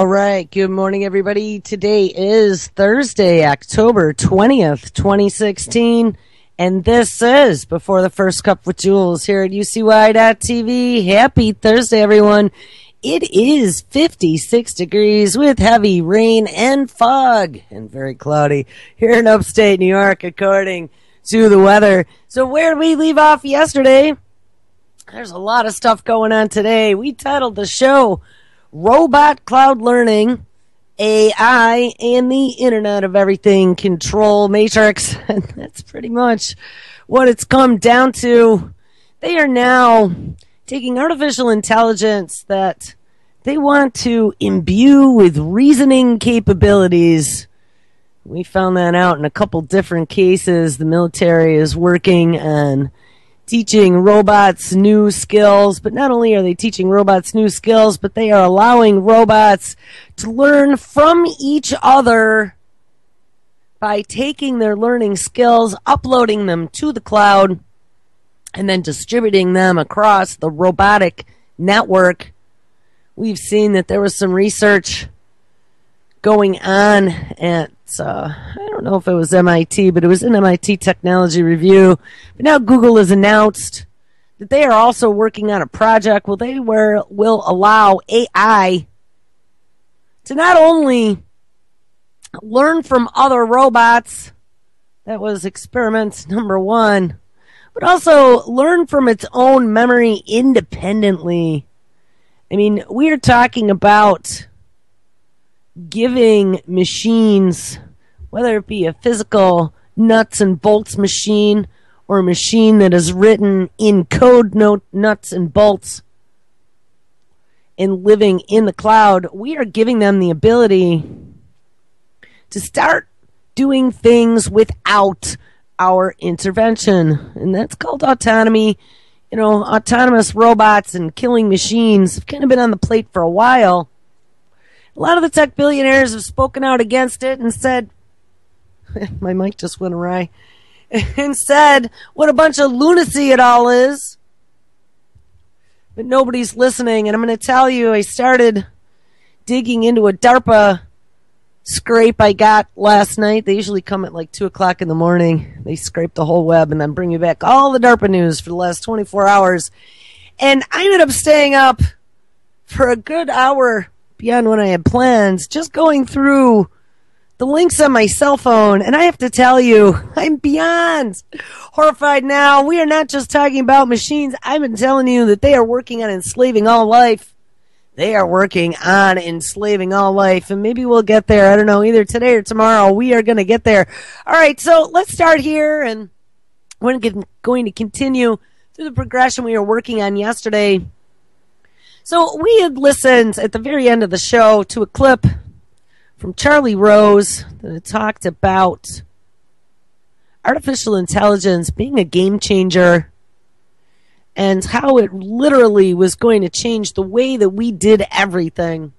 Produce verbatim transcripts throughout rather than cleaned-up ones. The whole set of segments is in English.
All right. Good morning, everybody. Today is Thursday, October twentieth, twenty sixteen. And this is Before the First Cup with Jules here at U C Y dot T V. Happy Thursday, everyone. It is fifty-six degrees with heavy rain and fog and very cloudy here in upstate New York, according to the weather. So where did we leave off yesterday? There's a lot of stuff going on today. We titled the show Robot Cloud Learning, A I, and the Internet of Everything Control Matrix. And that's pretty much what it's come down to. They are now taking artificial intelligence that they want to imbue with reasoning capabilities. We found that out in a couple different cases. The military is working on teaching robots new skills, but not only are they teaching robots new skills, but they are allowing robots to learn from each other by taking their learning skills, uploading them to the cloud, and then distributing them across the robotic network. We've seen that there was some research going on at, uh, I don't know if it was M I T, but it was in M I T Technology Review. But now Google has announced that they are also working on a project where they were, will allow A I to not only learn from other robots, that was experiment number one, but also learn from its own memory independently. I mean, we are talking about giving machines, whether it be a physical nuts and bolts machine or a machine that is written in code note nuts and bolts and living in the cloud, we are giving them the ability to start doing things without our intervention. And that's called autonomy. You know, autonomous robots and killing machines have kind of been on the plate for a while. A lot of the tech billionaires have spoken out against it and said, my mic just went awry, and said what a bunch of lunacy it all is. But nobody's listening, and I'm going to tell you, I started digging into a DARPA scrape I got last night. They usually come at like two o'clock in the morning. They scrape the whole web and then bring you back all the DARPA news for the last twenty-four hours. And I ended up staying up for a good hour beyond what I had planned, just going through the links on my cell phone. And I have to tell you, I'm beyond horrified now. We are not just talking about machines. I've been telling you that they are working on enslaving all life. They are working on enslaving all life. And maybe we'll get there. I don't know, either today or tomorrow. We are going to get there. All right, so let's start here. And we're going to continue through the progression we were working on yesterday. So we had listened at the very end of the show to a clip from Charlie Rose that talked about artificial intelligence being a game changer and how it literally was going to change the way that we did everything.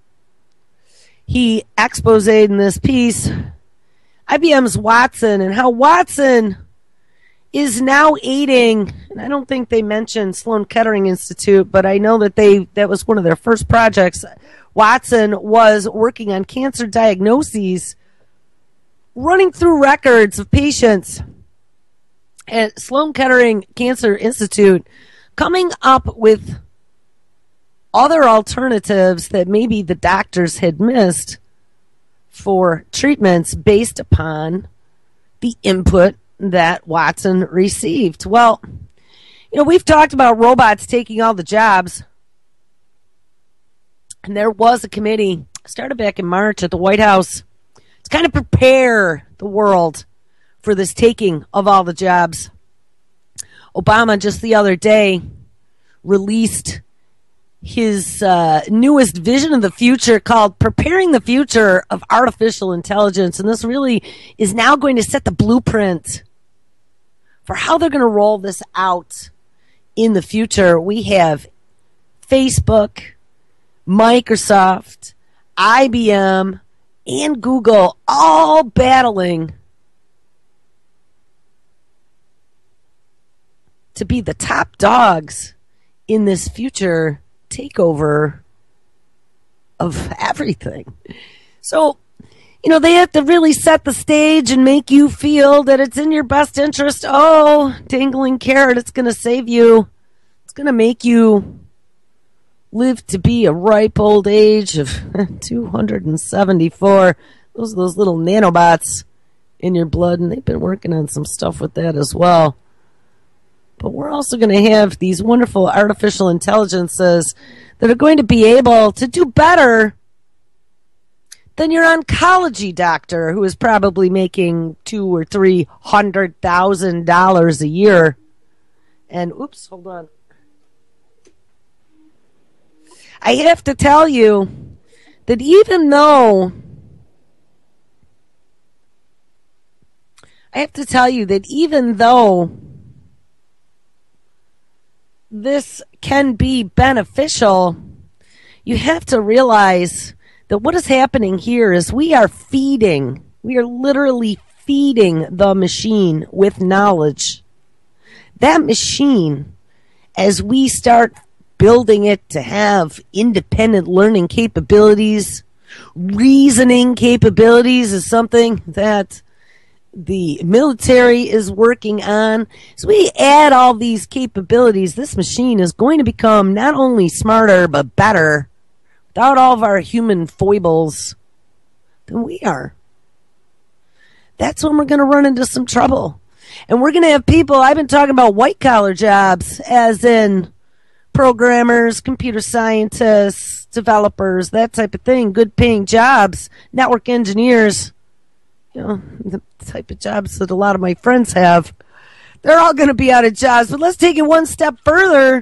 He exposed in this piece I B M's Watson and how Watson is now aiding, and I don't think they mentioned Sloan Kettering Institute, but I know that they that was one of their first projects. Watson was working on cancer diagnoses, running through records of patients at Sloan Kettering Cancer Institute, coming up with other alternatives that maybe the doctors had missed for treatments based upon the input that Watson received. Well, you know, we've talked about robots taking all the jobs. And there was a committee started back in March at the White House to kind of prepare the world for this taking of all the jobs. Obama just the other day released his uh, newest vision of the future called Preparing the Future of Artificial Intelligence. And this really is now going to set the blueprint for how they're going to roll this out in the future. We have Facebook, Microsoft, I B M, and Google all battling to be the top dogs in this future takeover of everything. So, you know, they have to really set the stage and make you feel that it's in your best interest. Oh, dangling carrot, it's going to save you. It's going to make you live to be a ripe old age of two hundred seventy-four. Those are those little nanobots in your blood, and they've been working on some stuff with that as well. But we're also going to have these wonderful artificial intelligences that are going to be able to do better than your oncology doctor, who is probably making two or three hundred thousand dollars a year. And oops, hold on. I have to tell you that even though I have to tell you that even though this can be beneficial, you have to realize that what is happening here is we are feeding, we are literally feeding the machine with knowledge. That machine, as we start building it to have independent learning capabilities, reasoning capabilities, is something that the military is working on. So we add all these capabilities. This machine is going to become not only smarter, but better, without all of our human foibles, than we are. That's when we're going to run into some trouble. And we're going to have people, I've been talking about white collar jobs, as in programmers, computer scientists, developers, that type of thing, good paying jobs, network engineers, you know, the type of jobs that a lot of my friends have. They're all going to be out of jobs. But let's take it one step further.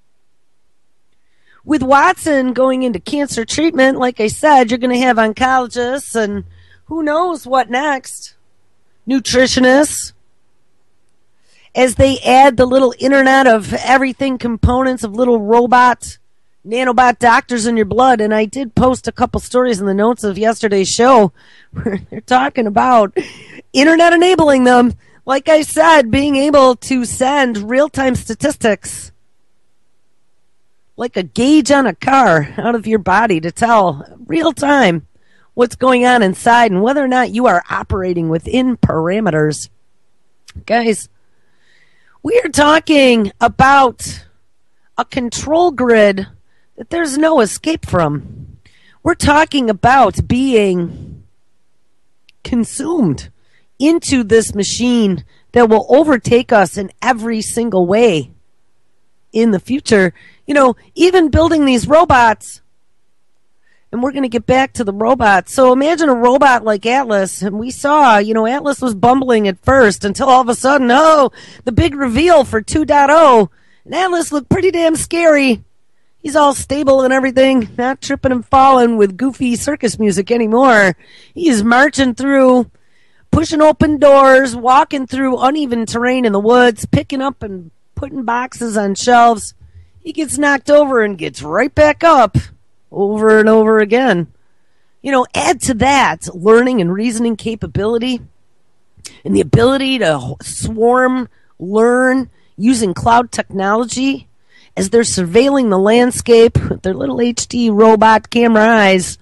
With Watson going into cancer treatment, like I said, you're going to have oncologists and who knows what next, nutritionists, as they add the little internet of everything components of little robot, nanobot doctors in your blood. And I did post a couple stories in the notes of yesterday's show where they're talking about internet enabling them. Like I said, being able to send real-time statistics like a gauge on a car out of your body to tell real time what's going on inside and whether or not you are operating within parameters. Guys, we are talking about a control grid that there's no escape from. We're talking about being consumed into this machine that will overtake us in every single way in the future. You know, even building these robots, and we're going to get back to the robots. So imagine a robot like Atlas, and we saw, you know, Atlas was bumbling at first until all of a sudden, oh, the big reveal for two point oh, and Atlas looked pretty damn scary. He's all stable and everything, not tripping and falling with goofy circus music anymore. He's marching through, pushing open doors, walking through uneven terrain in the woods, picking up and putting boxes on shelves. He gets knocked over and gets right back up over and over again. You know, add to that learning and reasoning capability and the ability to swarm, learn using cloud technology as they're surveilling the landscape with their little H D robot camera eyes,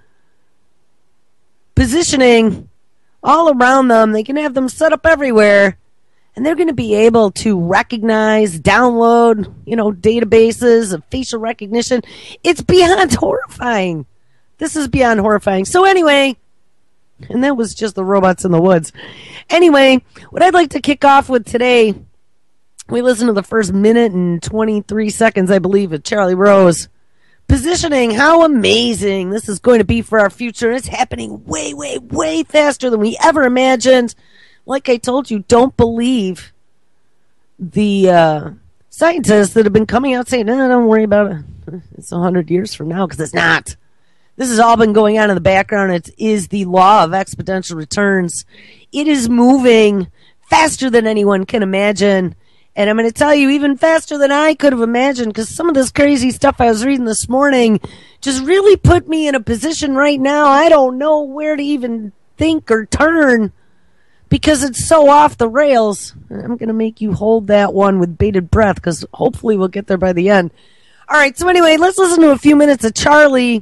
positioning all around them. They can have them set up everywhere. And they're going to be able to recognize, download, you know, databases of facial recognition. It's beyond horrifying. This is beyond horrifying. So anyway, and that was just the robots in the woods. Anyway, what I'd like to kick off with today, we listened to the first minute and twenty-three seconds, I believe, of Charlie Rose. Positioning, how amazing this is going to be for our future. It's happening way, way, way faster than we ever imagined. Like I told you, don't believe the uh, scientists that have been coming out saying, no, no, don't worry about it. It's one hundred years from now, because it's not. This has all been going on in the background. It is the law of exponential returns. It is moving faster than anyone can imagine. And I'm going to tell you, even faster than I could have imagined, because some of this crazy stuff I was reading this morning just really put me in a position right now. I don't know where to even think or turn, because it's so off the rails. I'm going to make you hold that one with bated breath, because hopefully we'll get there by the end. All right, so anyway, let's listen to a few minutes of Charlie.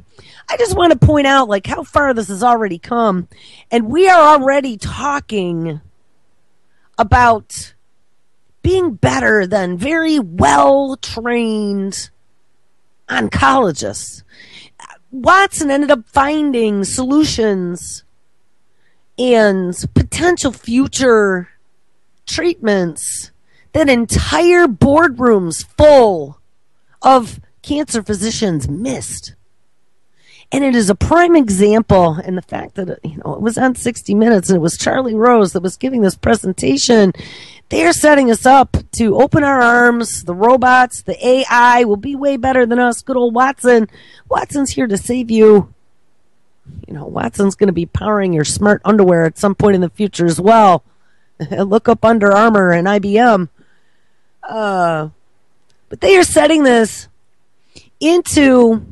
I just want to point out, like, how far this has already come. And we are already talking about being better than very well-trained oncologists. Watson ended up finding solutions and potential future treatments that entire boardrooms full of cancer physicians missed. And it is a prime example in the fact that, you know, it was on sixty minutes and it was Charlie Rose that was giving this presentation. They're setting us up to open our arms. The robots, the A I will be way better than us. Good old Watson. Watson's here to save you. You know, Watson's going to be powering your smart underwear at some point in the future as well. Look up Under Armour and I B M. Uh, but they are setting this into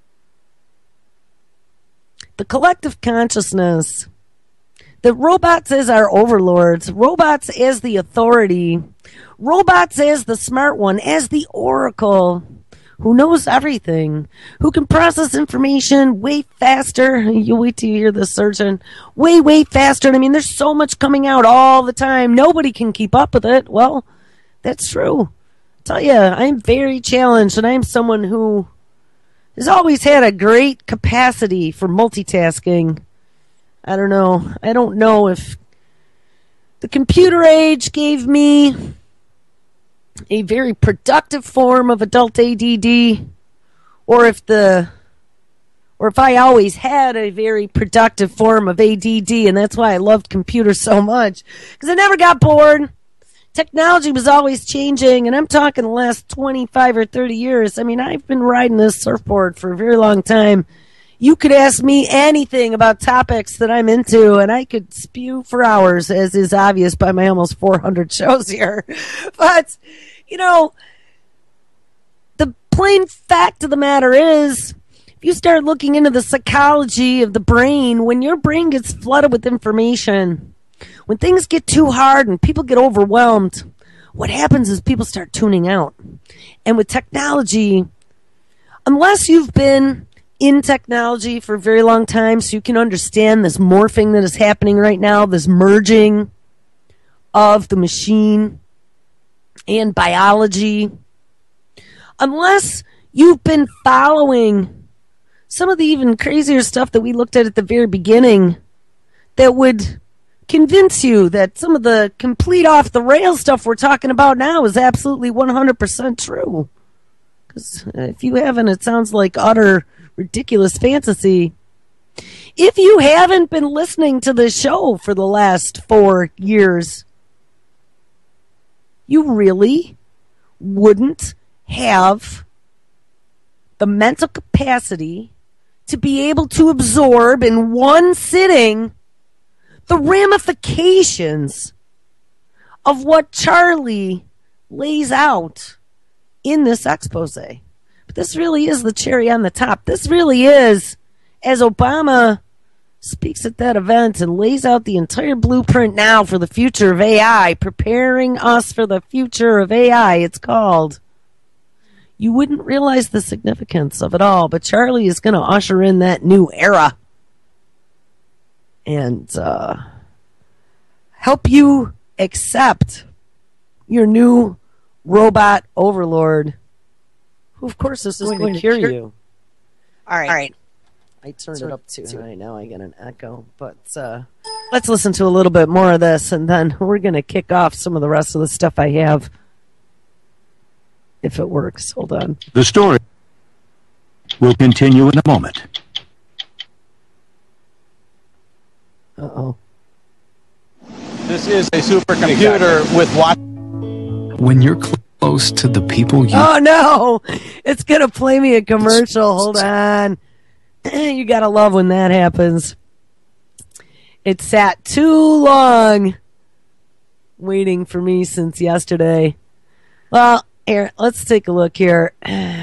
the collective consciousness that robots as our overlords, robots as the authority, robots as the smart one, as the oracle, who knows everything, who can process information way faster. You wait till you hear the surgeon. Way, way faster. And I mean, there's so much coming out all the time. Nobody can keep up with it. Well, that's true. I tell you, I'm very challenged, and I'm someone who has always had a great capacity for multitasking. I don't know. I don't know if the computer age gave me a very productive form of adult A D D, or if the, or if I always had a very productive form of A D D, and that's why I loved computers so much, because I never got bored. Technology was always changing, and I'm talking the last twenty-five or thirty years. I mean, I've been riding this surfboard for a very long time. You could ask me anything about topics that I'm into, and I could spew for hours, as is obvious by my almost four hundred shows here. But, you know, the plain fact of the matter is, if you start looking into the psychology of the brain, when your brain gets flooded with information, when things get too hard and people get overwhelmed, what happens is people start tuning out. And with technology, unless you've been in technology for a very long time so you can understand this morphing that is happening right now, this merging of the machine and biology, unless you've been following some of the even crazier stuff that we looked at at the very beginning that would convince you that some of the complete off-the-rails stuff we're talking about now is absolutely one hundred percent true. Because if you haven't, it sounds like utter ridiculous fantasy. If you haven't been listening to this show for the last four years, you really wouldn't have the mental capacity to be able to absorb in one sitting the ramifications of what Charlie lays out in this expose. But this really is the cherry on the top. This really is, as Obama speaks at that event and lays out the entire blueprint now for the future of A I, preparing us for the future of A I, it's called. You wouldn't realize the significance of it all, but Charlie is going to usher in that new era and uh, help you accept your new robot overlord, who, of course, is going, going to cure, cure you. All right. All right. I turned so, it up too high. Now I get an echo. But uh, let's listen to a little bit more of this, and then we're going to kick off some of the rest of the stuff I have, if it works. Hold on. The story will continue in a moment. Uh-oh. This is a supercomputer with what? When you're cl- close to the people you... Oh, no! It's going to play me a commercial. Hold on. You got to love when that happens. It sat too long waiting for me since yesterday. Well, here, let's take a look here.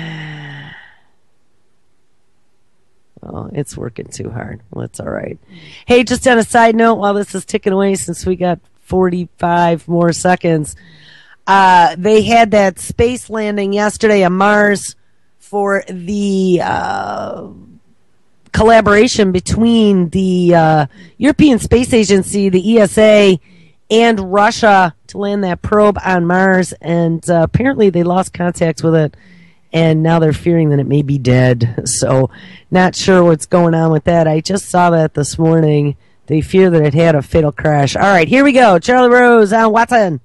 Oh, it's working too hard. Well, it's all right. Hey, just on a side note, while this is ticking away, since we got forty-five more seconds, uh, they had that space landing yesterday on Mars for the uh, collaboration between the uh, European Space Agency, the E S A, and Russia to land that probe on Mars. And uh, apparently they lost contact with it, and now they're fearing that it may be dead. So not sure what's going on with that. I just saw that this morning. They fear that it had a fatal crash. All right, here we go. Charlie Rose on Watson.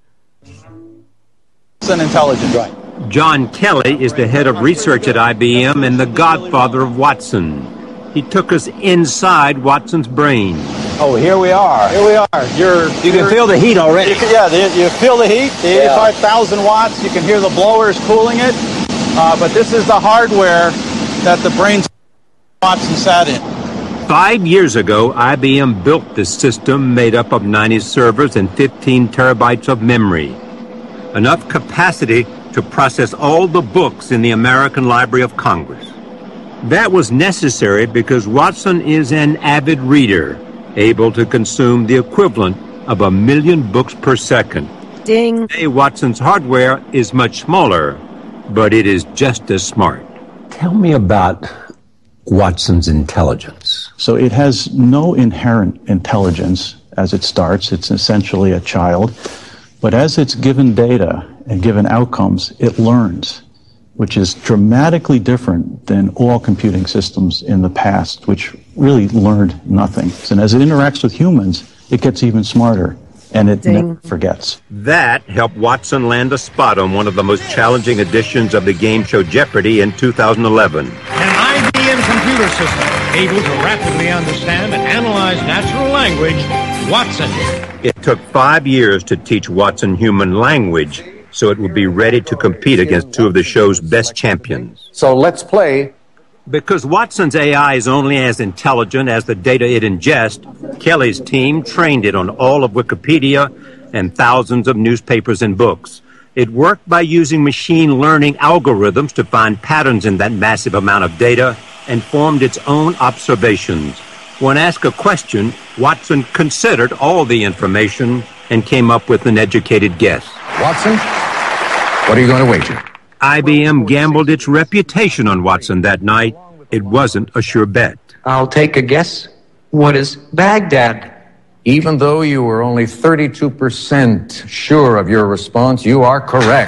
Watson Intelligence. Right. John Kelly is the head of research at I B M and the godfather of Watson. He took us inside Watson's brain. Oh, here we are. Here we are. You're, you can feel the heat already. You can, yeah, the, you feel the heat, the eighty-five thousand watts. You can hear the blowers cooling it. Uh, but this is the hardware that the brains Watson sat in. Five years ago, I B M built this system made up of ninety servers and fifteen terabytes of memory. Enough capacity to process all the books in the American Library of Congress. That was necessary because Watson is an avid reader, able to consume the equivalent of a million books per second. Ding. Today, Watson's hardware is much smaller, but it is just as smart. Tell me about Watson's intelligence. So it has no inherent intelligence as it starts. It's essentially a child. But as it's given data and given outcomes, it learns, which is dramatically different than all computing systems in the past, which really learned nothing. And as it interacts with humans, it gets even smarter, and it Ding. never forgets. That helped Watson land a spot on one of the most challenging editions of the game show Jeopardy in two thousand eleven. An I B M computer system able to rapidly understand and analyze natural language, Watson. It took five years to teach Watson human language, so it would be ready to compete against two of the show's best champions. So let's play. Because Watson's A I is only as intelligent as the data it ingests, Kelly's team trained it on all of Wikipedia and thousands of newspapers and books. It worked by using machine learning algorithms to find patterns in that massive amount of data and formed its own observations. When asked a question, Watson considered all the information and came up with an educated guess. Watson, what are you going to wager? I B M gambled its reputation on Watson that night. It wasn't a sure bet. I'll take a guess. What is Baghdad? Even though you were only thirty-two percent sure of your response, you are correct.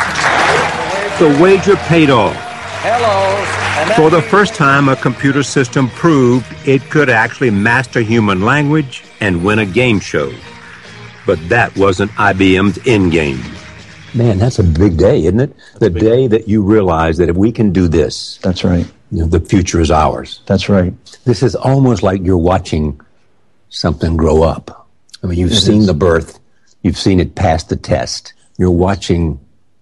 The wager paid off. Hello. For the first time, a computer system proved it could actually master human language and win a game show. But that wasn't I B M's end game. Man, that's a big day, isn't it? The day that you realize that if we can do this, That's right. you know, the future is ours. That's right. This is almost like you're watching something grow up. I mean, you've It seen is. the birth. You've seen it pass the test. You're watching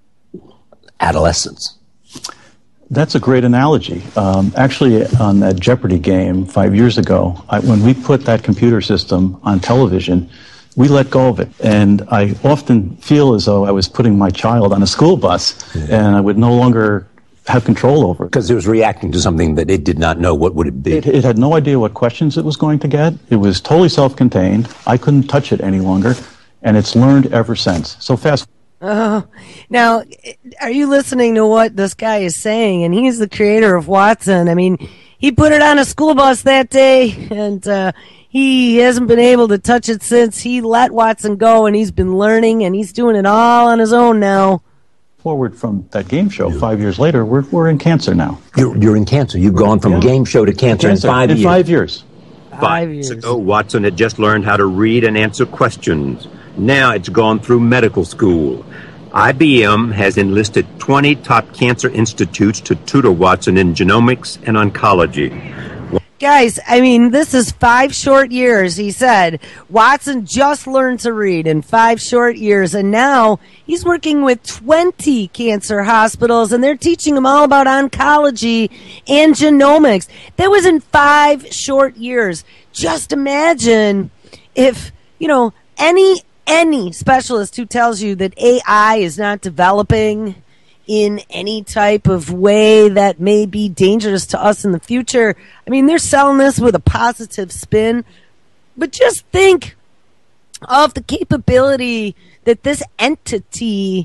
adolescence. That's a great analogy. Um, actually, on that Jeopardy game five years ago, I, when we put that computer system on television, we let go of it. And I often feel as though I was putting my child on a school bus, yeah. and I would no longer have control over it. Because it was reacting to something that it did not know. What would it be? It, it had no idea what questions it was going to get. It was totally self-contained. I couldn't touch it any longer, and it's learned ever since. So fast. Oh, now, are you listening to what this guy is saying? And he's the creator of Watson. I mean, he put it on a school bus that day, and uh, he hasn't been able to touch it since. He let Watson go, and he's been learning, and he's doing it all on his own now. Forward from that game show, five years later, we're we're in cancer now. You're, you're in cancer. You've gone from yeah. game show to cancer, cancer in five in years. five years. Five, Five years years ago, Watson had just learned how to read and answer questions. Now it's gone through medical school. I B M has enlisted twenty top cancer institutes to tutor Watson in genomics and oncology. Guys, I mean, this is five short years, he said. Watson just learned to read in five short years, and now he's working with twenty cancer hospitals, and they're teaching him all about oncology and genomics. That was in five short years. Just imagine if, you know, any any specialist who tells you that A I is not developing in any type of way that may be dangerous to us in the future. I mean, they're selling this with a positive spin, but just think of the capability that this entity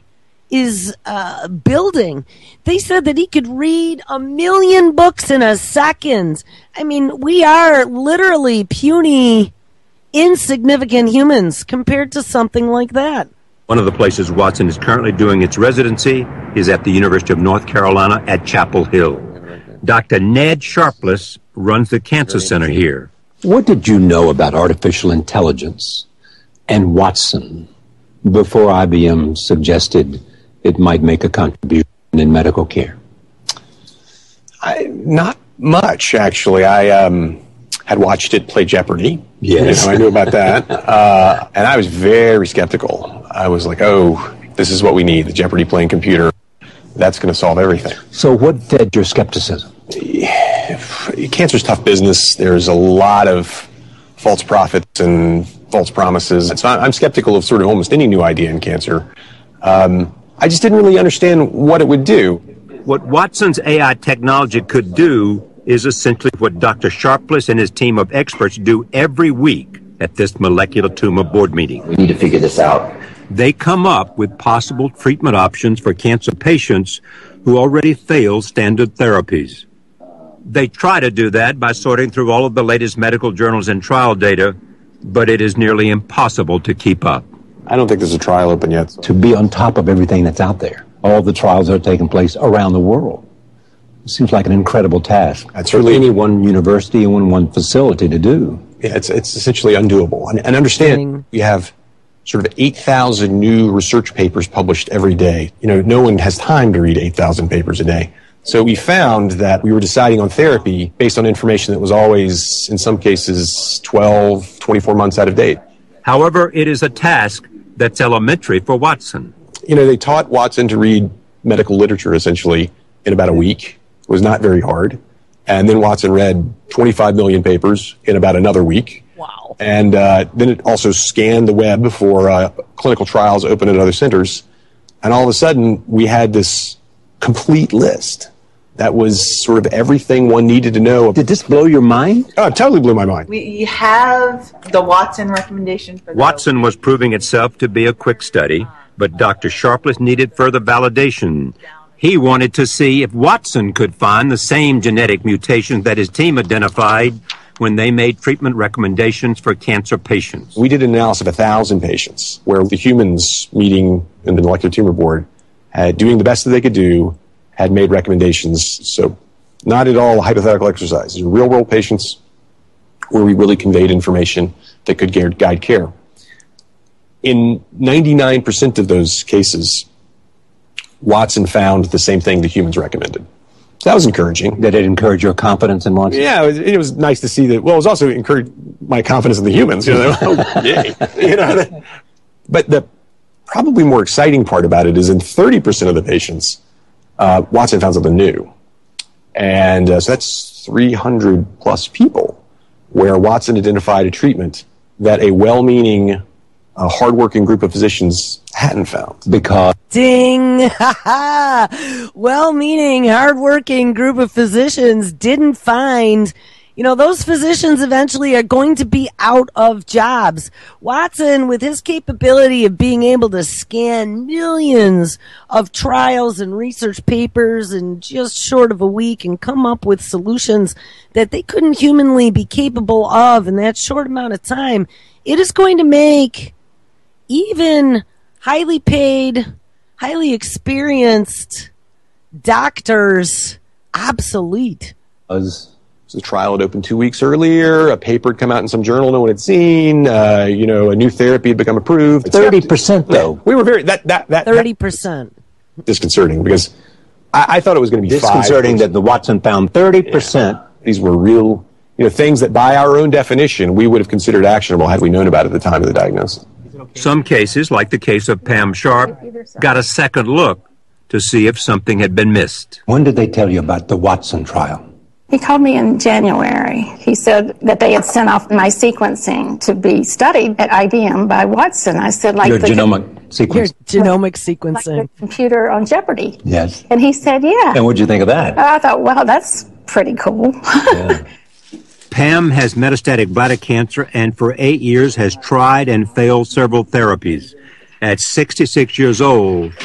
is uh, building. They said that he could read a million books in a second. I mean, we are literally puny, insignificant humans compared to something like that. One of the places Watson is currently doing its residency is at the University of North Carolina at Chapel Hill. Doctor Ned Sharpless runs the Cancer Center here. What did you know about artificial intelligence and Watson before I B M suggested it might make a contribution in medical care? I, not much, actually. I um, had watched it play Jeopardy. Yes. You know, I knew about that. Uh, and I was very skeptical. I was like, oh, this is what we need, the Jeopardy playing computer. That's going to solve everything. So what fed your skepticism? Cancer's tough business. There's a lot of false prophets and false promises. So I'm skeptical of sort of almost any new idea in cancer. Um, I just didn't really understand what it would do. What Watson's A I technology could do is essentially what Doctor Sharpless and his team of experts do every week at this molecular tumor board meeting. We need to figure this out. They come up with possible treatment options for cancer patients who already fail standard therapies. They try to do that by sorting through all of the latest medical journals and trial data, but it is nearly impossible to keep up. I don't think there's a trial open yet. To be on top of everything that's out there, all the trials that are taking place around the world. It seems like an incredible task. That's for really any one university and one, one facility to do. Yeah, it's it's essentially undoable. And, and understand, we have sort of eight thousand new research papers published every day. You know, no one has time to read eight thousand papers a day. So we found that we were deciding on therapy based on information that was always, in some cases, twelve, twenty-four months out of date. However, it is a task that's elementary for Watson. You know, they taught Watson to read medical literature, essentially, in about a week. It was not very hard. And then Watson read twenty-five million papers in about another week. Wow. And uh, then it also scanned the web for uh, clinical trials open at other centers. And all of a sudden, we had this complete list that was sort of everything one needed to know. Did this blow your mind? Oh, it totally blew my mind. We have the Watson recommendation for Watson was proving itself to be a quick study, but Doctor Sharpless needed further validation. He wanted to see if Watson could find the same genetic mutations that his team identified when they made treatment recommendations for cancer patients. We did an analysis of one thousand patients where the humans meeting in the molecular tumor board had doing the best that they could do, had made recommendations. So not at all a hypothetical exercise. These are real-world patients where we really conveyed information that could guide care. In ninety-nine percent of those cases, Watson found the same thing the humans recommended. So that was encouraging. Did it encourage your confidence in Watson? Yeah, it was, it was nice to see that. Well, it was also encouraged my confidence in the humans. You know, oh, yay. You know, but the probably more exciting part about it is in thirty percent of the patients, uh, Watson found something new. And uh, so that's three hundred plus people where Watson identified a treatment that a well-meaning, uh, hardworking group of physicians hadn't found. Because Ding! Ha ha! Well-meaning, hardworking group of physicians didn't find. You know, those physicians eventually are going to be out of jobs. Watson, with his capability of being able to scan millions of trials and research papers in just short of a week and come up with solutions that they couldn't humanly be capable of in that short amount of time, it is going to make even highly paid, highly experienced doctors obsolete. Was the trial had opened two weeks earlier, a paper had come out in some journal no one had seen, uh, you know, a new therapy had become approved. thirty percent though. We were very, that, that, that. thirty percent. That, disconcerting because I, I thought it was going to be disconcerting that the Watson found thirty percent. Yeah. These were real, you know, things that by our own definition we would have considered actionable had we known about it at the time of the diagnosis. Some cases, like the case of Pam Sharp, got a second look to see if something had been missed. When did they tell you about the Watson trial? He called me in January. He said that they had sent off my sequencing to be studied at I B M by Watson. I said, like your the genomic sequence. Your genomic sequencing. Like the computer on Jeopardy. Yes. And he said, yeah. And what'd you think of that? I thought, wow, that's pretty cool. Yeah. Pam has metastatic bladder cancer and for eight years has tried and failed several therapies. At sixty-six years old,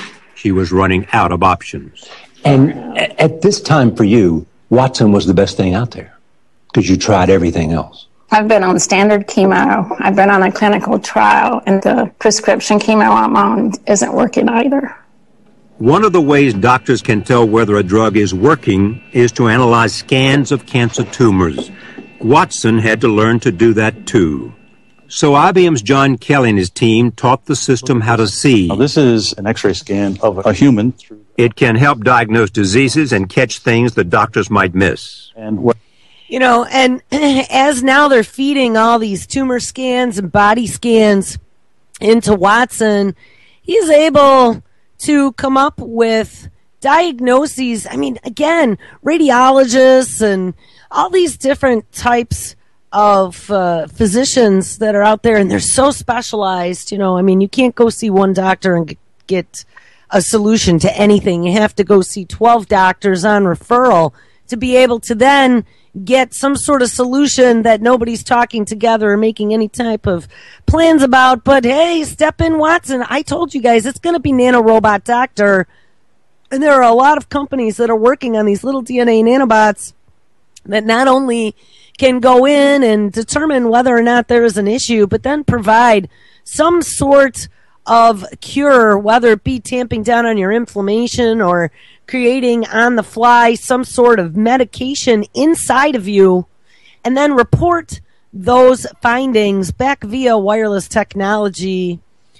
She was running out of options. And a- at this time for you, Watson was the best thing out there because you tried everything else. I've been on standard chemo. I've been on a clinical trial, and the prescription chemo I'm on isn't working either. One of the ways doctors can tell whether a drug is working is to analyze scans of cancer tumors. Watson had to learn to do that too. So I B M's John Kelly and his team taught the system how to see. Now, this is an X-ray scan of a human. It can help diagnose diseases and catch things that doctors might miss. And what You know, and as now they're feeding all these tumor scans and body scans into Watson, he's able to come up with diagnoses. I mean, again, radiologists and all these different types of uh, physicians that are out there, and they're so specialized. You know, I mean, you can't go see one doctor and g- get a solution to anything. You have to go see twelve doctors on referral to be able to then get some sort of solution that nobody's talking together or making any type of plans about. But hey, step in, Watson. I told you guys it's going to be Nanorobot Doctor. And there are a lot of companies that are working on these little D N A nanobots that not only can go in and determine whether or not there is an issue, but then provide some sort of cure, whether it be tamping down on your inflammation or creating on the fly some sort of medication inside of you, and then report those findings back via wireless technology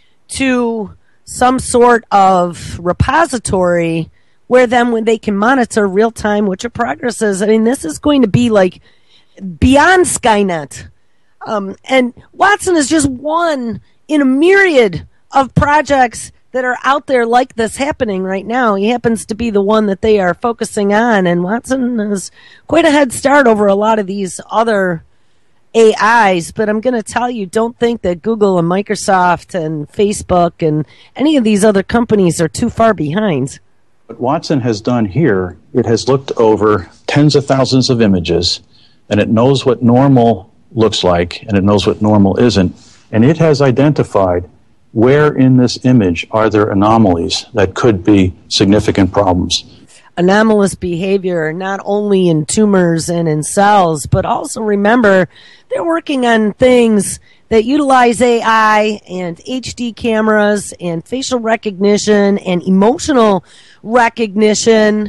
to some sort of repository where then when they can monitor real time what your progress is. I mean, this is going to be like beyond Skynet. Um, and Watson is just one in a myriad of projects that are out there like this happening right now. He happens to be the one that they are focusing on, and Watson has quite a head start over a lot of these other A Is. But I'm going to tell you, don't think that Google and Microsoft and Facebook and any of these other companies are too far behind. What Watson has done here, it has looked over tens of thousands of images, and it knows what normal looks like, and it knows what normal isn't, and it has identified where in this image are there anomalies that could be significant problems. Anomalous behavior, not only in tumors and in cells, but also remember, they're working on things that utilize A I and H D cameras and facial recognition and emotional recognition,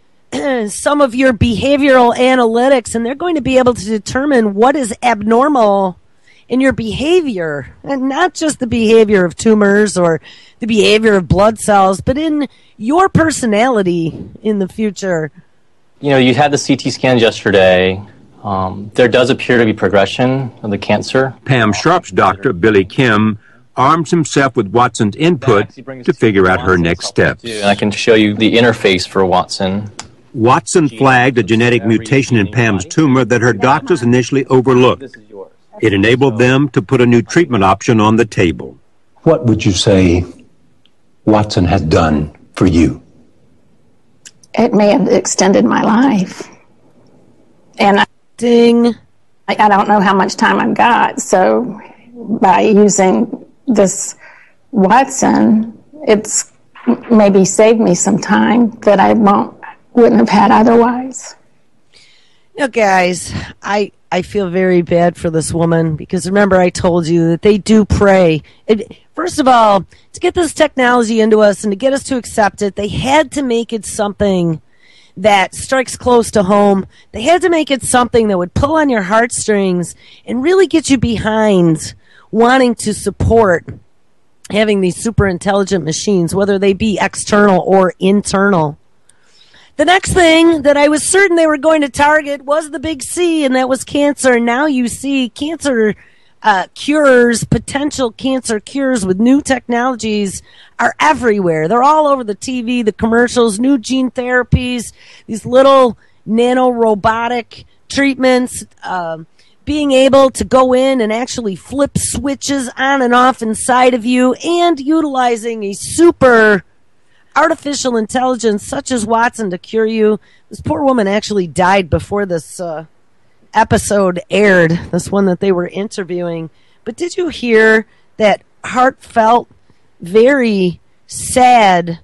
some of your behavioral analytics, and they're going to be able to determine what is abnormal in your behavior, and not just the behavior of tumors or the behavior of blood cells, but in your personality in the future. You know, you had the C T scans yesterday. Um, there does appear to be progression of the cancer. Pam Sharp's doctor, Billy Kim, arms himself with Watson's input to figure out her next steps. And I can show you the interface for Watson. Watson flagged a genetic mutation in Pam's tumor that her doctors initially overlooked. It enabled them to put a new treatment option on the table. What would you say Watson has done for you? It may have extended my life. And I, Ding. I, I don't know how much time I've got, so by using this Watson, it's maybe saved me some time that I won't wouldn't have had otherwise. Now, guys, I, I feel very bad for this woman because remember I told you that they do pray. It, first of all, to get this technology into us and to get us to accept it, they had to make it something that strikes close to home. They had to make it something that would pull on your heartstrings and really get you behind wanting to support having these super intelligent machines, whether they be external or internal. The next thing that I was certain they were going to target was the big C, and that was cancer. Now you see cancer uh, cures, potential cancer cures with new technologies are everywhere. They're all over the T V, the commercials, new gene therapies, these little nano-robotic treatments, uh, being able to go in and actually flip switches on and off inside of you, and utilizing a super artificial intelligence such as Watson to cure you. This poor woman actually died before this uh, episode aired, this one that they were interviewing. But did you hear that heartfelt, very sad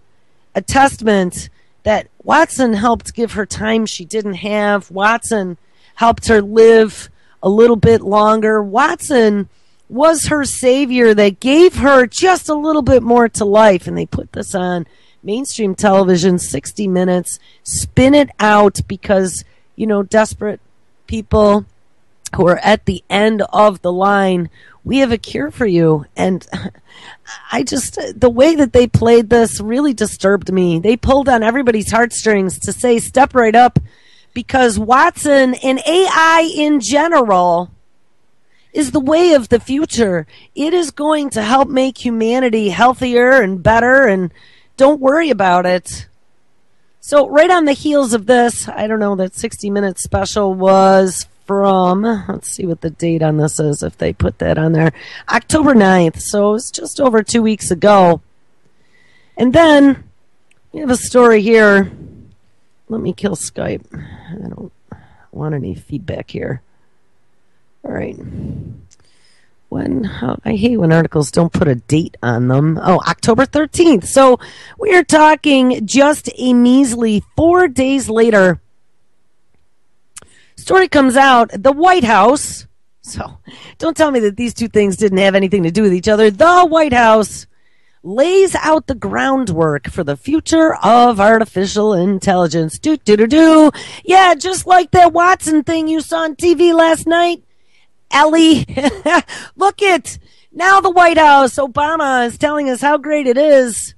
a testament that Watson helped give her time she didn't have. Watson helped her live a little bit longer. Watson was her savior that gave her just a little bit more to life. And they put this on mainstream television, sixty minutes, spin it out because, you know, desperate people who are at the end of the line, we have a cure for you. And I just, the way that they played this really disturbed me. They pulled on everybody's heartstrings to say, step right up, because Watson and A I in general is the way of the future. It is going to help make humanity healthier and better, and don't worry about it. So right on the heels of this, I don't know, that sixty minute special was from, let's see what the date on this is, if they put that on there, October ninth. So it's just over two weeks ago. And then we have a story here. Let me kill Skype. I don't want any feedback here. All right. When how, I hate when articles don't put a date on them. Oh, October thirteenth. So we are talking just a measly four days later. Story comes out, the White House. So don't tell me that these two things didn't have anything to do with each other. The White House lays out the groundwork for the future of artificial intelligence. Do, do, do, do. Yeah, just like that Watson thing you saw on T V last night. Ellie, look it. Now the White House, Obama is telling us how great it is.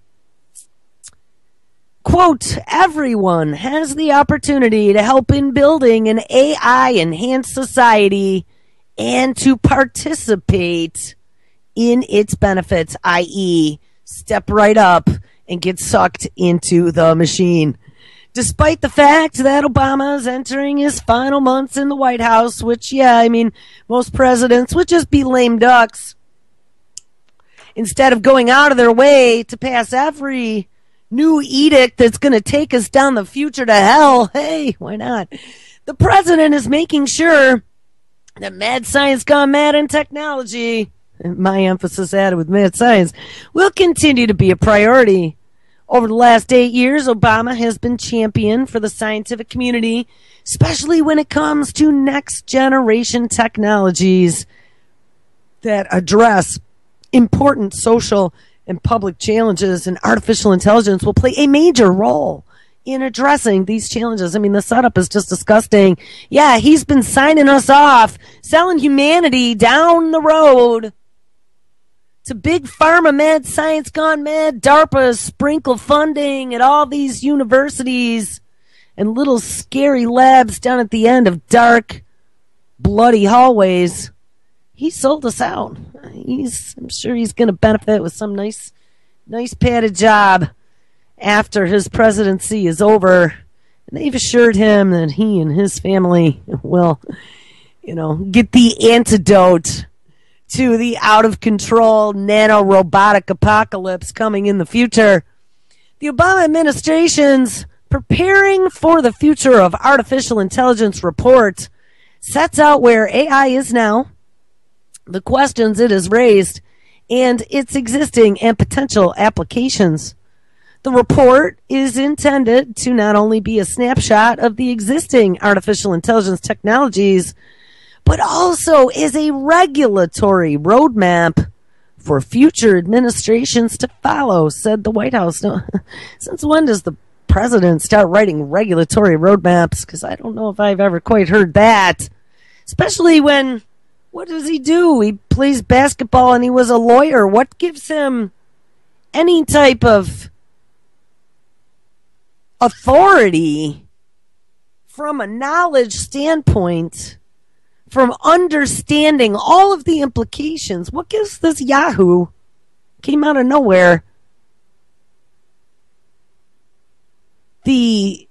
Quote, everyone has the opportunity to help in building an A I-enhanced society and to participate in its benefits, that is, step right up and get sucked into the machine. Despite the fact that Obama is entering his final months in the White House, which, yeah, I mean, most presidents would just be lame ducks. Instead of going out of their way to pass every new edict that's going to take us down the future to hell, hey, why not? The president is making sure that mad science gone mad in technology, my emphasis added with mad science, will continue to be a priority. Over the last eight years, Obama has been champion for the scientific community, especially when it comes to next-generation technologies that address important social and public challenges, and artificial intelligence will play a major role in addressing these challenges. I mean, the setup is just disgusting. Yeah, he's been signing us off, selling humanity down the road to big pharma, mad science gone mad, DARPA sprinkle funding at all these universities and little scary labs down at the end of dark, bloody hallways. He sold us out. He's, I'm sure he's going to benefit with some nice, nice padded job after his presidency is over. And they've assured him that he and his family will, you know, get the antidote to the out-of-control nano-robotic apocalypse coming in the future. The Obama administration's Preparing for the Future of Artificial Intelligence report sets out where A I is now, the questions it has raised, and its existing and potential applications. The report is intended to not only be a snapshot of the existing artificial intelligence technologies, but also is a regulatory roadmap for future administrations to follow, said the White House. No, since when does the president start writing regulatory roadmaps? Because I don't know if I've ever quite heard that. Especially when, what does he do? He plays basketball and he was a lawyer. What gives him any type of authority from a knowledge standpoint, from understanding all of the implications? What gives this Yahoo, came out of nowhere, the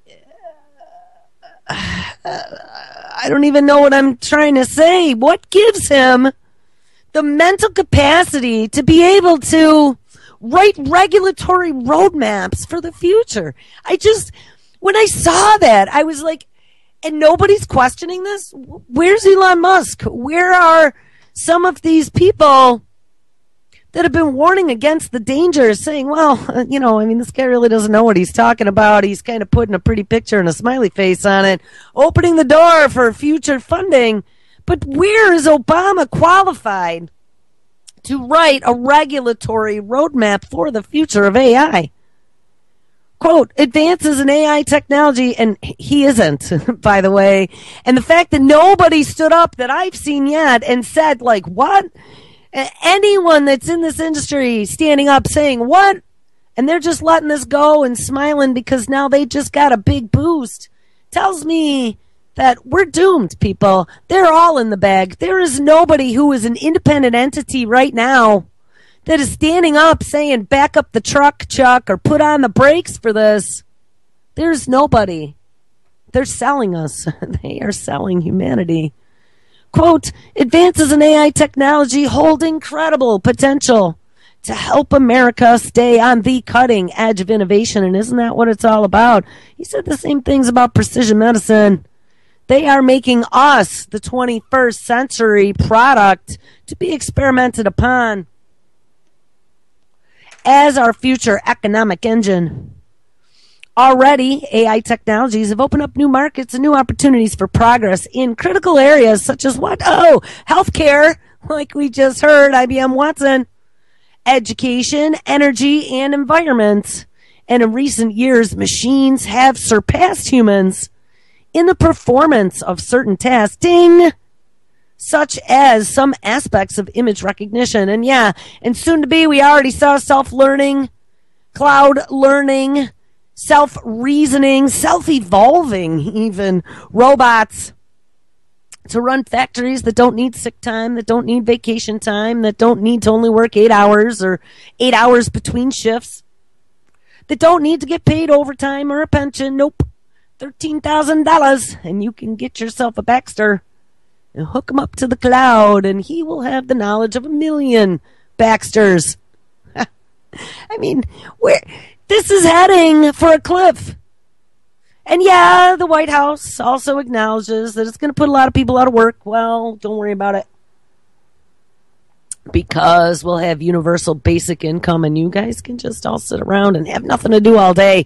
uh, I don't even know what I'm trying to say. What gives him the mental capacity to be able to write regulatory roadmaps for the future? I just, when I saw that, I was like, and nobody's questioning this? Where's Elon Musk? Where are some of these people that have been warning against the dangers, saying, well, uh, you know, I mean, this guy really doesn't know what he's talking about. He's kind of putting a pretty picture and a smiley face on it, opening the door for future funding. But where is Obama qualified to write a regulatory roadmap for the future of A I? Quote, advances in A I technology, and he isn't, by the way. And the fact that nobody stood up that I've seen yet and said, like, what? Anyone that's in this industry standing up saying, what? And they're just letting this go and smiling because now they just got a big boost. Tells me that we're doomed, people. They're all in the bag. There is nobody who is an independent entity right now that is standing up saying, back up the truck, Chuck, or put on the brakes for this. There's nobody. They're selling us. They are selling humanity. Quote, advances in A I technology hold incredible potential to help America stay on the cutting edge of innovation. And isn't that what it's all about? He said the same things about precision medicine. They are making us the twenty-first century product to be experimented upon as our future economic engine. Already, A I technologies have opened up new markets and new opportunities for progress in critical areas such as what? Oh, healthcare, like we just heard, I B M Watson, education, energy, and environment. And in recent years, machines have surpassed humans in the performance of certain tasks, ding, such as some aspects of image recognition. And yeah, and soon to be, we already saw self-learning, cloud learning, self-reasoning, self-evolving even robots to run factories that don't need sick time, that don't need vacation time, that don't need to only work eight hours or eight hours between shifts, that don't need to get paid overtime or a pension. Nope. thirteen thousand dollars and you can get yourself a Baxter and hook him up to the cloud and he will have the knowledge of a million Baxters. I mean, where... this is heading for a cliff. And yeah, the White House also acknowledges that it's going to put a lot of people out of work. Well, don't worry about it. Because we'll have universal basic income and you guys can just all sit around and have nothing to do all day.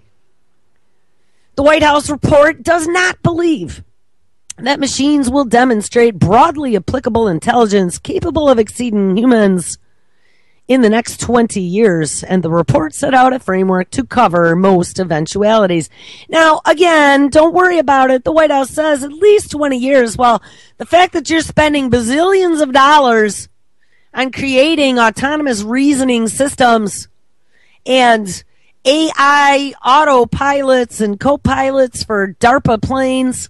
The White House report does not believe that machines will demonstrate broadly applicable intelligence capable of exceeding humans in the next twenty years, and the report set out a framework to cover most eventualities. Now, again, don't worry about it. The White House says at least twenty years. Well, the fact that you're spending bazillions of dollars on creating autonomous reasoning systems and A I autopilots and co-pilots for DARPA planes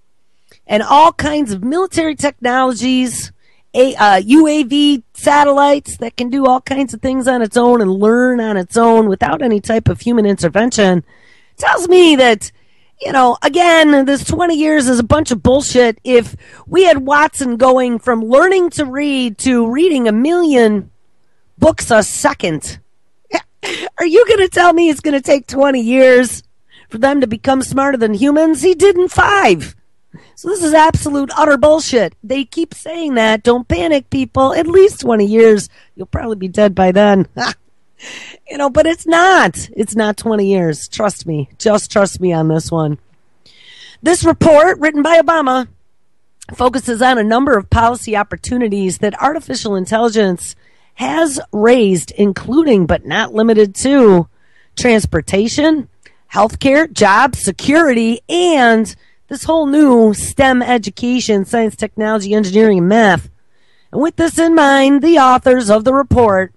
and all kinds of military technologies, A, uh, U A V satellites that can do all kinds of things on its own and learn on its own without any type of human intervention, tells me that, you know, again, this twenty years is a bunch of bullshit. If we had Watson going from learning to read to reading a million books a second, are you going to tell me it's going to take twenty years for them to become smarter than humans? He did in five. So this is absolute utter bullshit. They keep saying that. Don't panic, people. At least twenty years. You'll probably be dead by then. You know, but it's not. It's not twenty years. Trust me. Just trust me on this one. This report, written by Obama, focuses on a number of policy opportunities that artificial intelligence has raised, including but not limited to transportation, healthcare, jobs, security, and this whole new STEM education, science, technology, engineering, and math. And with this in mind, the authors of the report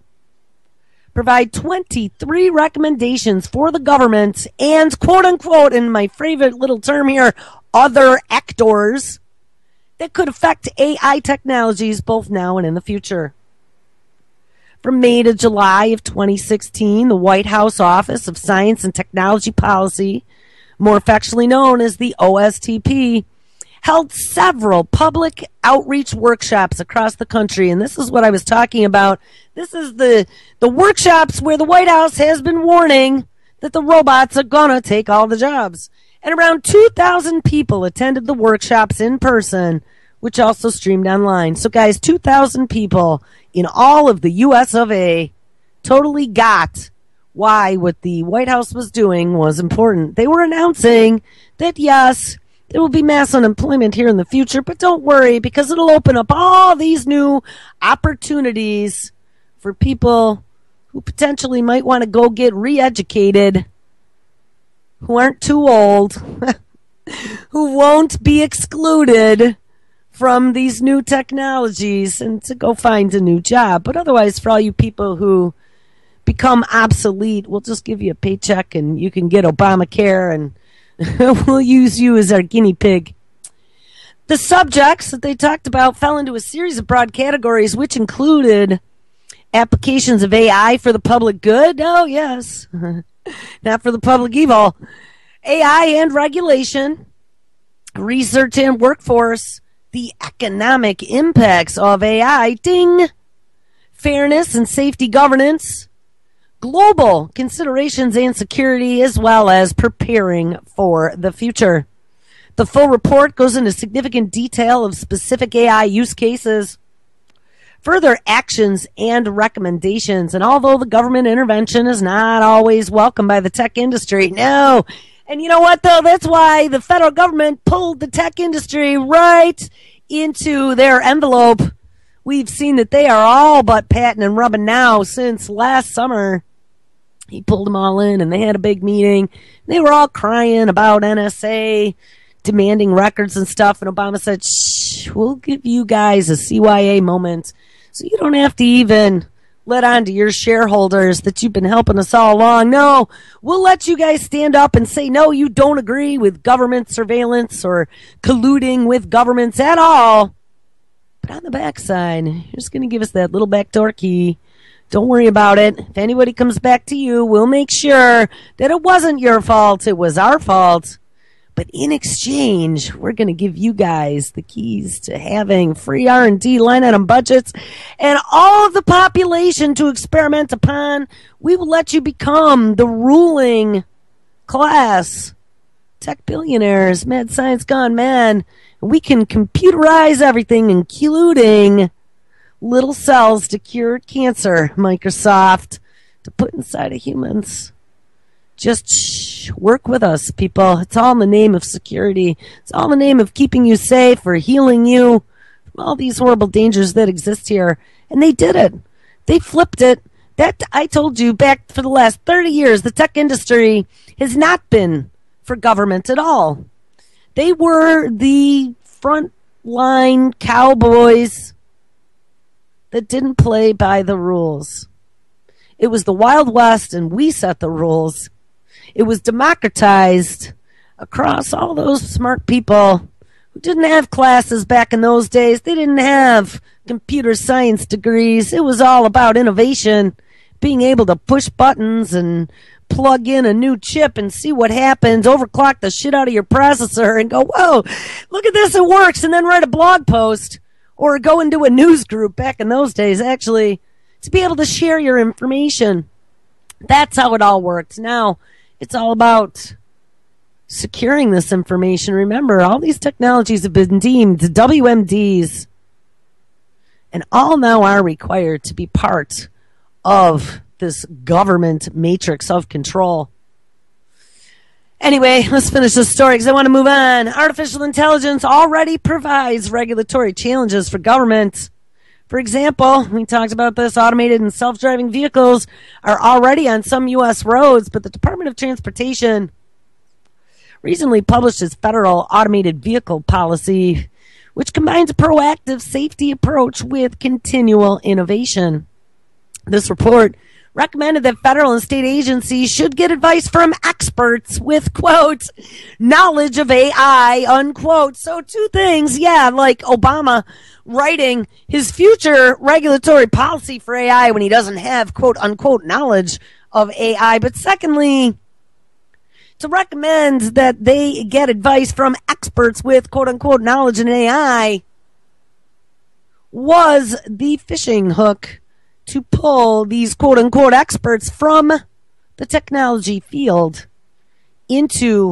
provide twenty-three recommendations for the government and, quote unquote, in my favorite little term here, other actors that could affect A I technologies both now and in the future. From May to July of twenty sixteen, the White House Office of Science and Technology Policy, more affectionately known as the O S T P, held several public outreach workshops across the country. And this is what I was talking about. This is the, the workshops where the White House has been warning that the robots are going to take all the jobs. And around two thousand people attended the workshops in person, which also streamed online. So, guys, two thousand people in all of the U S of A totally got why what the White House was doing was important. They were announcing that, yes, there will be mass unemployment here in the future, but don't worry, because it'll open up all these new opportunities for people who potentially might want to go get re-educated, who aren't too old, who won't be excluded from these new technologies and to go find a new job. But otherwise, for all you people who become obsolete, we'll just give you a paycheck and you can get Obamacare and we'll use you as our guinea pig. The subjects that they talked about fell into a series of broad categories, which included applications of A I for the public good. Oh, yes. Not for the public evil. A I and regulation, research and workforce, the economic impacts of A I, ding, fairness and safety governance, global considerations and security, as well as preparing for the future. The full report goes into significant detail of specific A I use cases, further actions and recommendations. And although the government intervention is not always welcome by the tech industry, no. And you know what, though? That's why the federal government pulled the tech industry right into their envelope. We've seen that they are all but patting and rubbing now since last summer. He pulled them all in, and they had a big meeting. They were all crying about N S A demanding records and stuff, and Obama said, shh, we'll give you guys a C Y A moment so you don't have to even let on to your shareholders that you've been helping us all along. No, we'll let you guys stand up and say, no, you don't agree with government surveillance or colluding with governments at all. But on the backside, you're just going to give us that little backdoor key. Don't worry about it. If anybody comes back to you, we'll make sure that it wasn't your fault. It was our fault. But in exchange, we're going to give you guys the keys to having free R and D line item budgets and all of the population to experiment upon. We will let you become the ruling class. Tech billionaires, mad science gone mad. We can computerize everything, including little cells to cure cancer, Microsoft, to put inside of humans. Just shh, work with us, people. It's all in the name of security. It's all in the name of keeping you safe or healing you from all these horrible dangers that exist here. And they did it. They flipped it. That I told you back for the last thirty years, the tech industry has not been for government at all. They were the front line cowboys that didn't play by the rules. It was the Wild West, and we set the rules. It was democratized across all those smart people who didn't have classes back in those days. They didn't have computer science degrees. It was all about innovation, being able to push buttons and plug in a new chip and see what happens, overclock the shit out of your processor and go, whoa, look at this, it works, and then write a blog post or go into a news group back in those days, actually, to be able to share your information. That's how it all worked. Now, it's all about securing this information. Remember, all these technologies have been deemed W M Ds, and all now are required to be part of this government matrix of control. Anyway, let's finish this story because I want to move on. Artificial intelligence already provides regulatory challenges for government. For example, we talked about this, automated and self-driving vehicles are already on some U S roads, but the Department of Transportation recently published its federal automated vehicle policy, which combines a proactive safety approach with continual innovation. This report recommended that federal and state agencies should get advice from experts with, quote, knowledge of A I, unquote. So two things, yeah, like Obama writing his future regulatory policy for A I when he doesn't have, quote, unquote, knowledge of A I. But secondly, to recommend that they get advice from experts with, quote, unquote, knowledge in A I was the fishing hook to pull these quote-unquote experts from the technology field into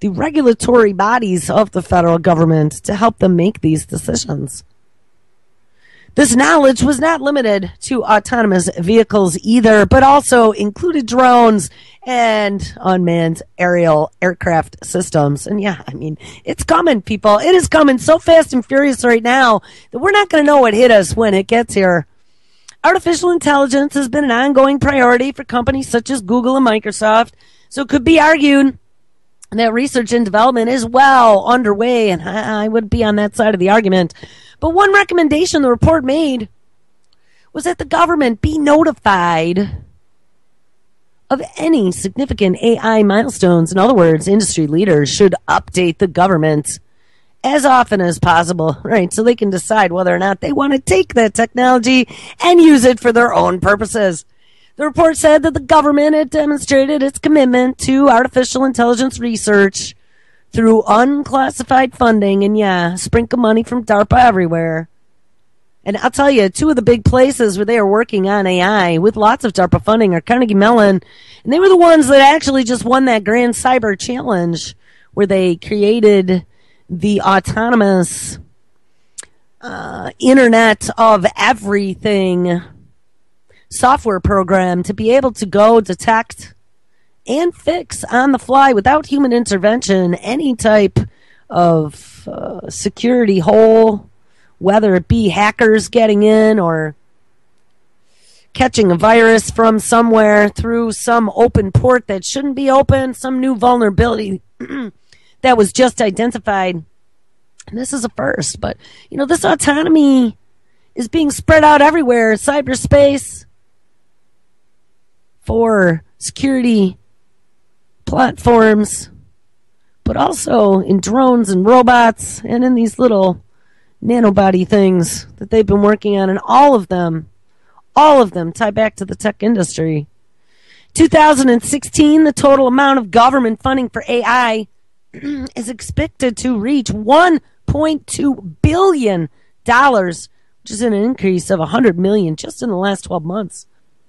the regulatory bodies of the federal government to help them make these decisions. This knowledge was not limited to autonomous vehicles either, but also included drones and unmanned aerial aircraft systems. And yeah, I mean, it's coming, people. It is coming so fast and furious right now that we're not going to know what hit us when it gets here. Artificial intelligence has been an ongoing priority for companies such as Google and Microsoft, so it could be argued that research and development is well underway, and I would be on that side of the argument. But one recommendation the report made was that the government be notified of any significant A I milestones. In other words, industry leaders should update the government as often as possible, right? So they can decide whether or not they want to take that technology and use it for their own purposes. The report said that the government had demonstrated its commitment to artificial intelligence research through unclassified funding, and yeah, sprinkle money from DARPA everywhere. And I'll tell you, two of the big places where they are working on A I with lots of DARPA funding are Carnegie Mellon, and they were the ones that actually just won that Grand Cyber Challenge, where they created the autonomous uh, Internet of Everything software program to be able to go detect and fix on the fly without human intervention any type of uh, security hole, whether it be hackers getting in or catching a virus from somewhere through some open port that shouldn't be open, some new vulnerability that was just identified. And this is a first, but you know, this autonomy is being spread out everywhere, cyberspace, for security platforms, but also in drones and robots and in these little nanobody things that they've been working on, and all of them, all of them tie back to the tech industry. two thousand sixteen, the total amount of government funding for A I is expected to reach one point two billion dollars, which is an increase of one hundred million dollars just in the last twelve months.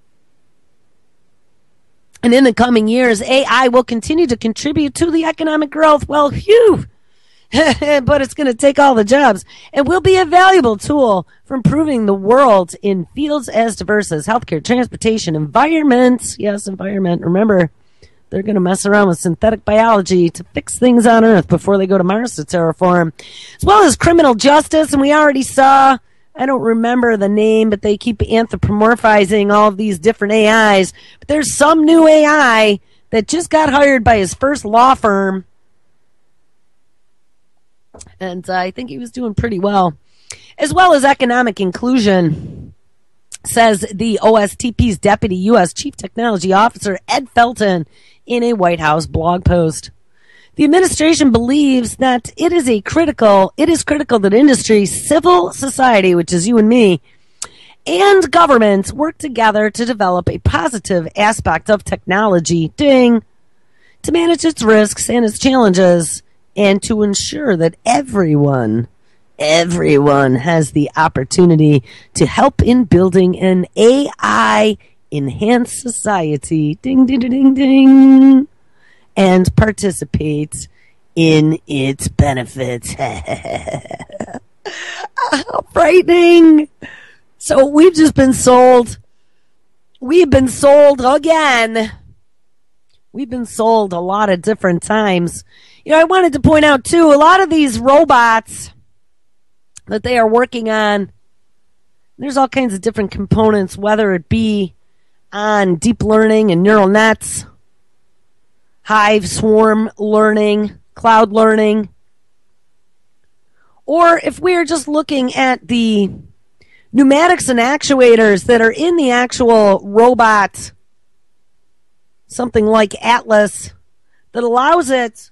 And in the coming years, A I will continue to contribute to the economic growth. Well, phew, but it's going to take all the jobs and will be a valuable tool for improving the world in fields as diverse as healthcare, transportation, environment. Yes, environment. Remember, they're going to mess around with synthetic biology to fix things on Earth before they go to Mars to terraform, as well as criminal justice. And we already saw, I don't remember the name, but they keep anthropomorphizing all of these different A Is. But there's some new A I that just got hired by his first law firm, and uh, I think he was doing pretty well. As well as economic inclusion, says the O S T P's Deputy U S Chief Technology Officer, Ed Felton, in a White House blog post. The administration believes that it is a critical, it is critical that industry, civil society, which is you and me, and governments work together to develop a positive aspect of technology, ding, to manage its risks and its challenges, and to ensure that everyone, everyone has the opportunity to help in building an A I-enhanced society, ding, ding, ding, ding, and participate in its benefits. How frightening. So we've just been sold. We've been sold again. We've been sold a lot of different times. You know, I wanted to point out, too, a lot of these robots that they are working on, there's all kinds of different components, whether it be on deep learning and neural nets, hive swarm learning, cloud learning, or if we're just looking at the pneumatics and actuators that are in the actual robot, something like Atlas, that allows it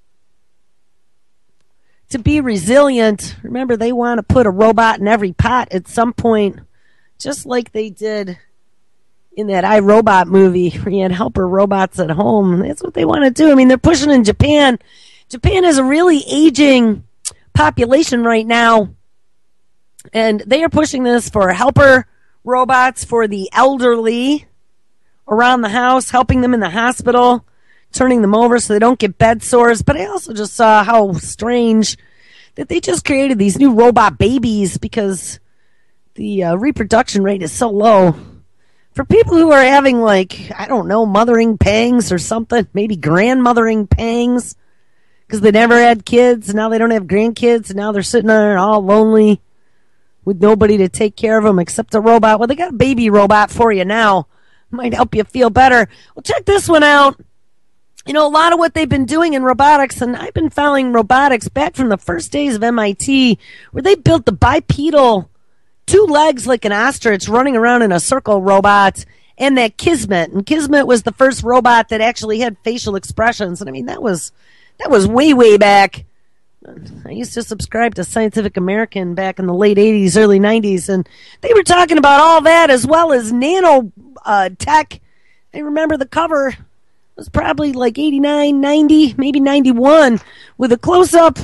to be resilient. Remember, they want to put a robot in every pot at some point, just like they did in that iRobot movie where you had helper robots at home. That's what they want to do. I mean, they're pushing in Japan. Japan has a really aging population right now, and they are pushing this for helper robots for the elderly around the house, helping them in the hospital, turning them over so they don't get bed sores. But I also just saw how strange that they just created these new robot babies because the uh, reproduction rate is so low. For people who are having, like, I don't know, mothering pangs or something, maybe grandmothering pangs, because they never had kids, and now they don't have grandkids, and now they're sitting there all lonely with nobody to take care of them except a robot. Well, they got a baby robot for you now. Might help you feel better. Well, check this one out. You know, a lot of what they've been doing in robotics, and I've been following robotics back from the first days of M I T, where they built the bipedal, two legs like an ostrich running around in a circle robot, and that Kismet. And Kismet was the first robot that actually had facial expressions. And I mean, that was that was way, way back. I used to subscribe to Scientific American back in the late eighties, early nineties, and they were talking about all that as well as nano uh, tech. I remember the cover. It was probably like eighty-nine, ninety, maybe ninety-one, with a close-up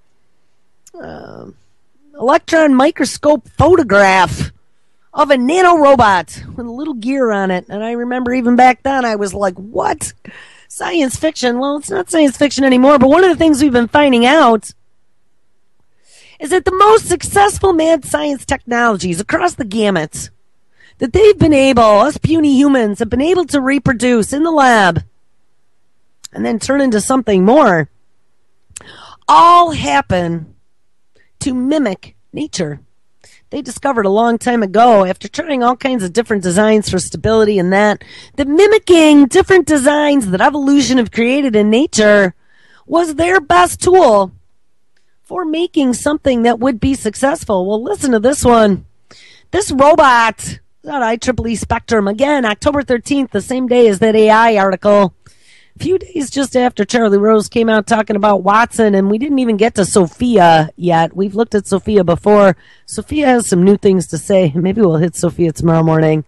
uh, electron microscope photograph of a nanorobot with a little gear on it. And I remember even back then I was like, what? Science fiction? Well, it's not science fiction anymore, but one of the things we've been finding out is that the most successful mad science technologies across the gamut that they've been able, us puny humans, have been able to reproduce in the lab and then turn into something more, all happen to mimic nature. They discovered a long time ago, after trying all kinds of different designs for stability and that, that mimicking different designs that evolution have created in nature was their best tool for making something that would be successful. Well, listen to this one. This robot, that I triple E Spectrum, again, October thirteenth, the same day as that A I article, a few days just after Charlie Rose came out talking about Watson, and we didn't even get to Sophia yet. We've looked at Sophia before. Sophia has some new things to say. Maybe we'll hit Sophia tomorrow morning.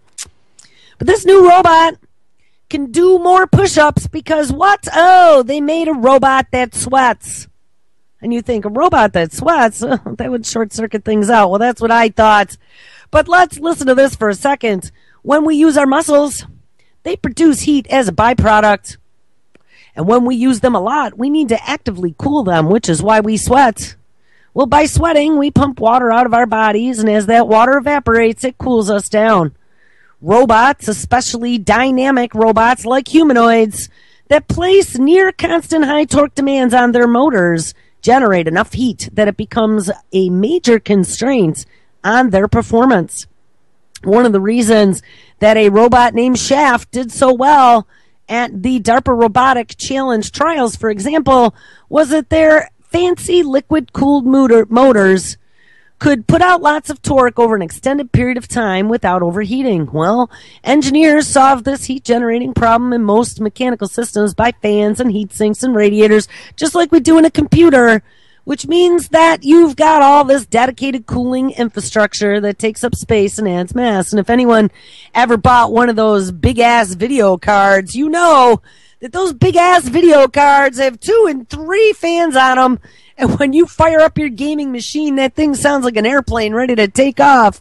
But this new robot can do more push-ups because what? Oh, they made a robot that sweats. And you think, a robot that sweats? Oh, that would short-circuit things out. Well, that's what I thought. But let's listen to this for a second. When we use our muscles, they produce heat as a byproduct. And when we use them a lot, we need to actively cool them, which is why we sweat. Well, by sweating, we pump water out of our bodies, and as that water evaporates, it cools us down. Robots, especially dynamic robots like humanoids, that place near constant high torque demands on their motors, generate enough heat that it becomes a major constraint on their performance. One of the reasons that a robot named Shaft did so well at the DARPA Robotic Challenge trials, for example, was that their fancy liquid-cooled motor motors could put out lots of torque over an extended period of time without overheating. Well, engineers solved this heat-generating problem in most mechanical systems by fans and heat sinks and radiators, just like we do in a computer, which means that you've got all this dedicated cooling infrastructure that takes up space and adds mass. And if anyone ever bought one of those big-ass video cards, you know that those big-ass video cards have two and three fans on them, and when you fire up your gaming machine, that thing sounds like an airplane ready to take off.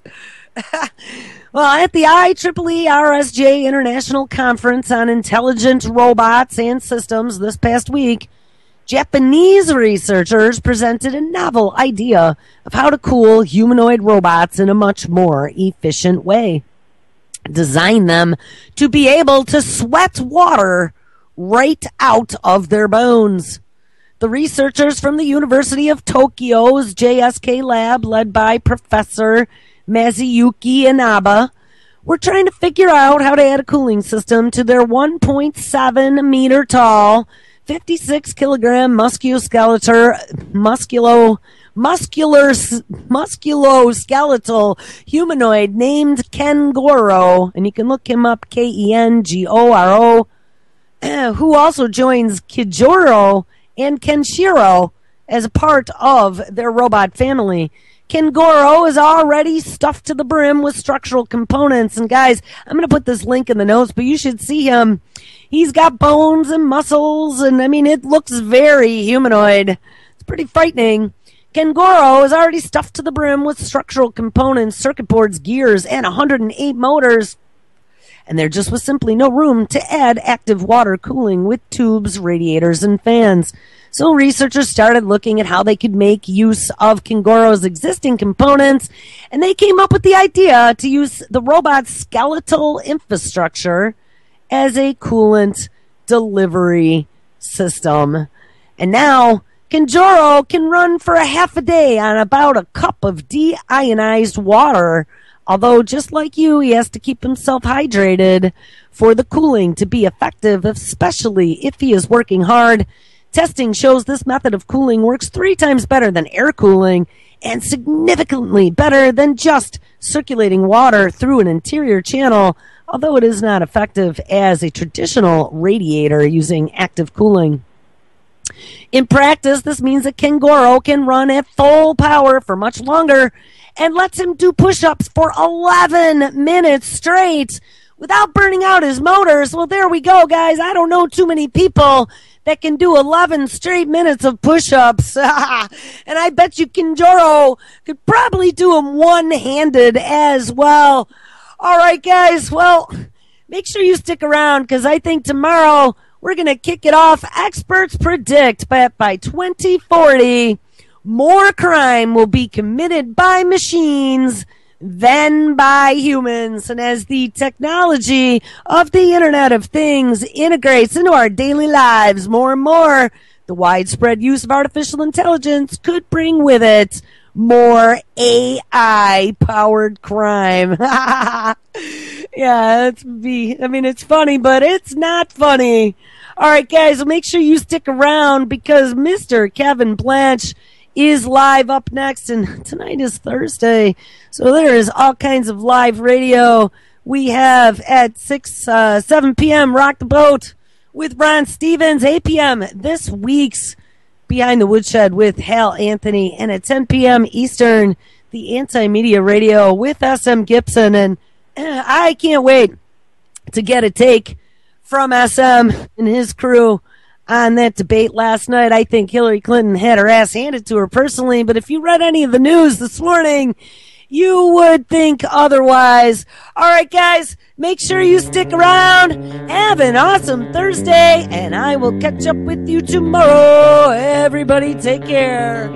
Well, at the I triple E R S J International Conference on Intelligent Robots and Systems this past week, Japanese researchers presented a novel idea of how to cool humanoid robots in a much more efficient way. Design them to be able to sweat water right out of their bones. The researchers from the University of Tokyo's J S K lab, led by Professor Mazuyuki Inaba, were trying to figure out how to add a cooling system to their one point seven meter tall, fifty-six kilogram musculoskeletal, musculo, muscular, musculoskeletal humanoid named Kengoro, and you can look him up, K E N G O R O, uh, who also joins Kijoro and Kenshiro as a part of their robot family. Kengoro is already stuffed to the brim with structural components. And guys, I'm going to put this link in the notes, but you should see him. He's got bones and muscles, and I mean, it looks very humanoid. It's pretty frightening. Kengoro is already stuffed to the brim with structural components, circuit boards, gears, and one hundred eight motors. and there just was simply no room to add active water cooling with tubes, radiators, and fans. So researchers started looking at how they could make use of Kengoro's existing components, and they came up with the idea to use the robot's skeletal infrastructure as a coolant delivery system. And now Kengoro can run for a half a day on about a cup of deionized water, although just like you, he has to keep himself hydrated for the cooling to be effective, especially if he is working hard. Testing shows this method of cooling works three times better than air cooling and significantly better than just circulating water through an interior channel, although it is not effective as a traditional radiator using active cooling. In practice, this means that Kengoro can run at full power for much longer and lets him do push-ups for eleven minutes straight without burning out his motors. Well, there we go, guys. I don't know too many people that can do eleven straight minutes of push-ups. And I bet you Kengoro could probably do them one-handed as well. All right, guys. Well, make sure you stick around because I think tomorrow we're going to kick it off. Experts predict that by twenty forty, more crime will be committed by machines than by humans. And as the technology of the Internet of Things integrates into our daily lives more and more, the widespread use of artificial intelligence could bring with it more A I-powered crime. Yeah, it's be. I mean, it's funny, but it's not funny. All right, guys, well, make sure you stick around because Mister Kevin Blanche is live up next, and tonight is Thursday, so there is all kinds of live radio. We have at six, uh, seven p.m. Rock the Boat with Ron Stevens, eight p.m. this week's Behind the Woodshed with Hal Anthony, and at ten p.m. Eastern, the Anti-Media Radio with S M Gibson, and uh, I can't wait to get a take from S M and his crew on that debate last night. I think Hillary Clinton had her ass handed to her personally, but if you read any of the news this morning, you would think otherwise. All right, guys, make sure you stick around. Have an awesome Thursday, and I will catch up with you tomorrow. Everybody take care.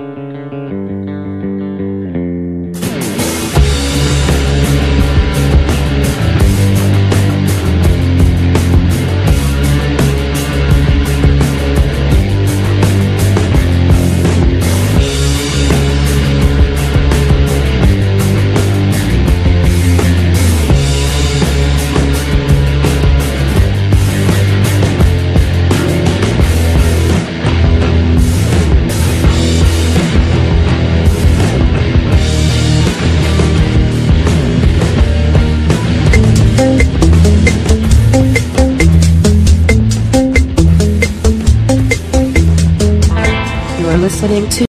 Listening to